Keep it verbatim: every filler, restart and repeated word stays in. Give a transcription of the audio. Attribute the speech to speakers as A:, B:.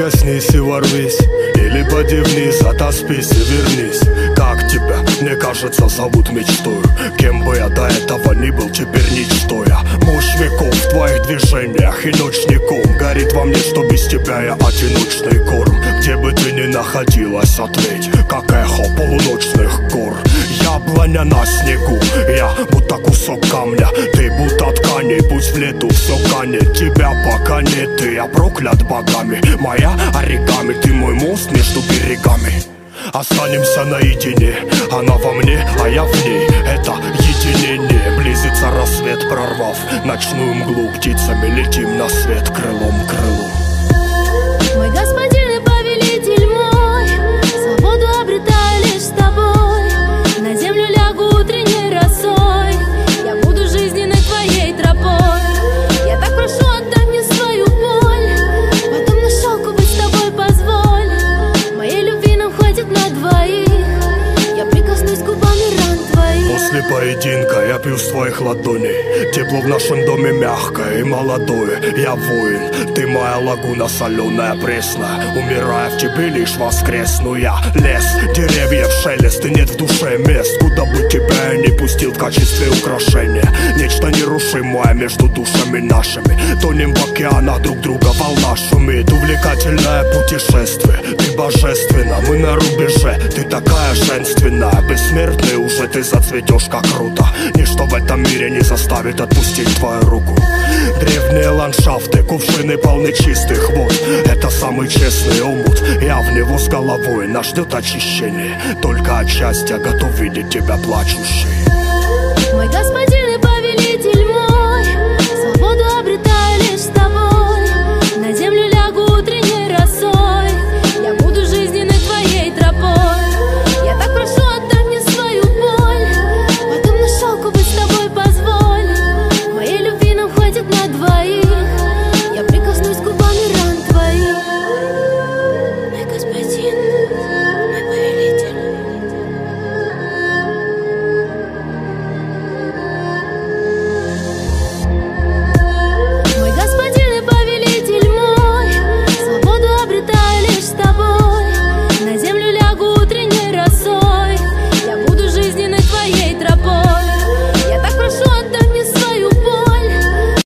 A: проснись и ворвись, или поди вниз, отоспись и вернись. Как тебя, мне кажется, зовут мечтою. Кем бы я до этого ни был, теперь ничто я. Мощь веков в твоих движениях и ночником горит во мне, что без тебя я одиночный корм. Где бы ты ни находилась, ответь, как эхо полуночных гор. Яблоня на снегу, я будто кусок камня, ты будто ткани, пусть в лету все канет. Тебя пока нет, ты, я проклят богами. Моя оригами, ты мой мост между берегами. Останемся наедине, она во мне, а я в ней. Это единение, близится рассвет, прорвав ночную мглу. Птицами летим на свет, крылом к крылу.
B: Мой господин и повелитель мой, свободу обретаю лишь с тобой. На землю лягу утренней росой, я буду жизненной твоей тропой. Я так прошу, отдай мне свою боль, потом на шелку быть с тобой позволь. Моей любви нам хватит на двоих, я прикоснусь губами ран твоих.
A: После поединка я пью с твоих ладоней, тепло в нашем доме мягкое и молодое. Я воин, ты моя лагуна соленая, пресная. Умирая в тебе лишь воскресну я. Лес, деревьев шелест, и нет в душе мест, куда бы тебя я не пустил в качестве украшения. Нечто нерушимое между душами нашими, тонем в океанах друг друга, волна шумит. Увлекательное путешествие, ты божественна, мы на рубеже. Ты такая женственная, бессмертный уже ты зацветешь, как круто. Ничто в этом мире не заставит отпустить твою руку. Древние ландшафты, кувшины полны чистых вод. Это самый честный омут, я в него с головой. Нас ждет очищение, только от счастья готов видеть тебя плачущей.